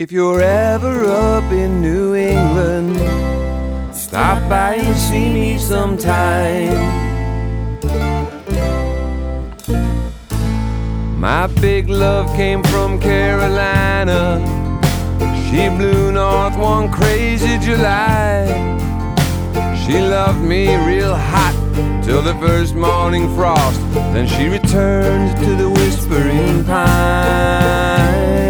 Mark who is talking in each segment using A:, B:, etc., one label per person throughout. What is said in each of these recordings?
A: If you're ever up in New England, stop by and see me sometime. My big love came from Carolina. She blew north one crazy July. She loved me real hot till the first morning frost. Then she returned to the Whispering Pines.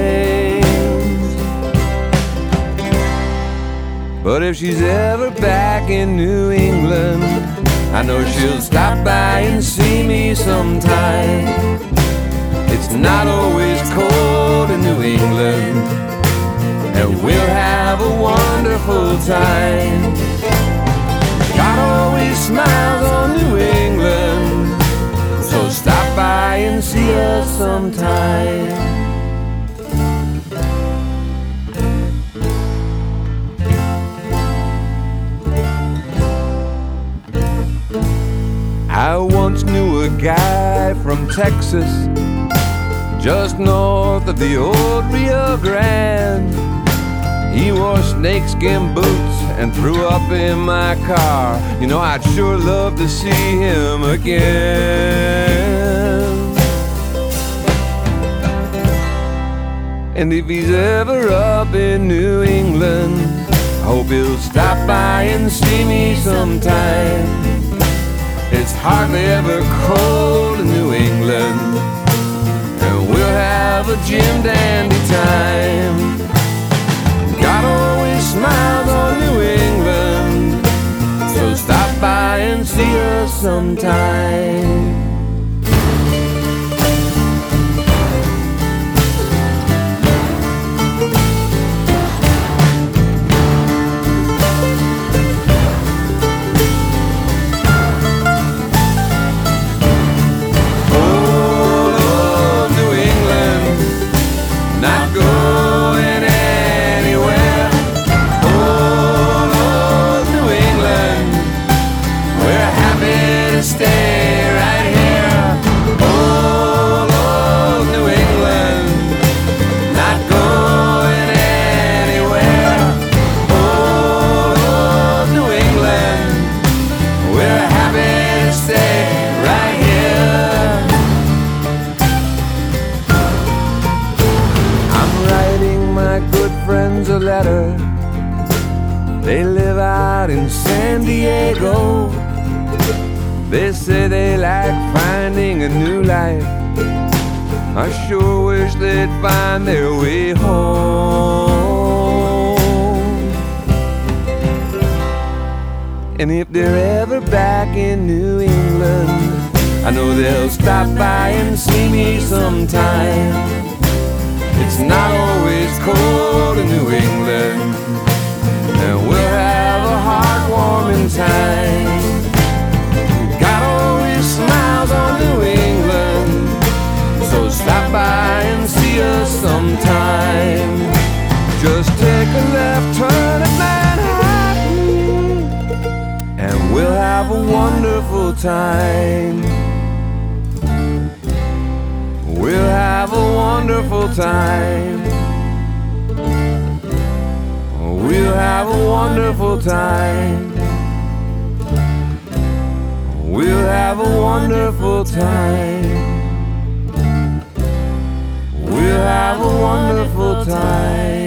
A: But if she's ever back in New England, I know she'll stop by and see me sometime. It's not always cold in New England, and we'll have a wonderful time. God always smiles on New England, so stop by and see us sometime. I once knew a guy from Texas, just north of the old Rio Grande. He wore snakeskin boots and threw up in my car. You know, I'd sure love to see him again. And if he's ever up in New England, I hope he'll stop by and see me sometime. It's hardly ever cold in New England, and we'll have a Jim Dandy time. God always smiles on New England, so stop by and see us sometime. A letter. They live out in San Diego. They say they like finding a new life. I sure wish they'd find their way home. And if they're ever back in New England, I know they'll stop by and see me sometime. It's not always cold in New England, and we'll have a heartwarming time. God always smiles on New England, so stop by and see us sometime. Just take a left turn at Manhattan, and we'll have a wonderful time. We'll have a wonderful time. We'll have a wonderful time. We'll have a wonderful time. We'll have a wonderful time.